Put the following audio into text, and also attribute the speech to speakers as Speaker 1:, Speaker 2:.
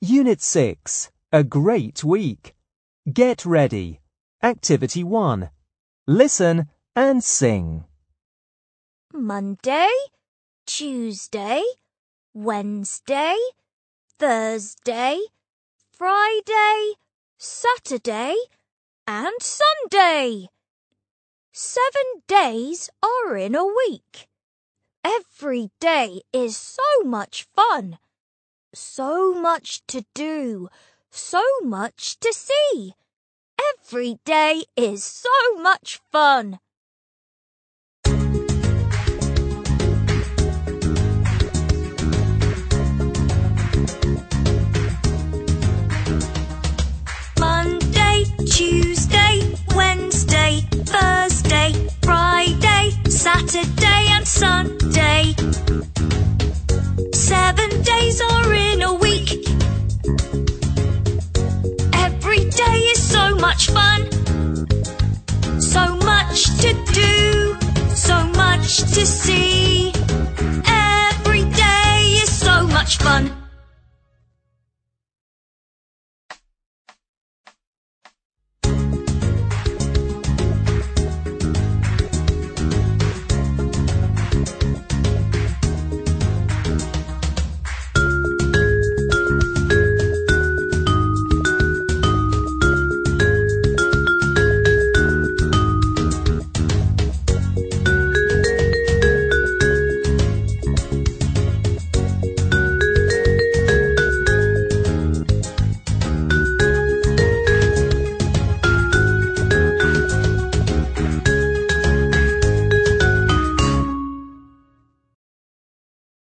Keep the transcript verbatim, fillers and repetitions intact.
Speaker 1: Unit six. A great week. Get ready. Activity one. Listen and sing.
Speaker 2: Monday, Tuesday, Wednesday, Thursday, Friday, Saturday, and Sunday. Seven days are in a week. Every day is so much fun. So much to do, so much to see. Every day is so much fun. Monday, Tuesday, Wednesday, Thursday, Friday, Saturday and Sunday. Seven days are in a week. Every day is so much fun. So much to do, so much to see. Every day is so much fun.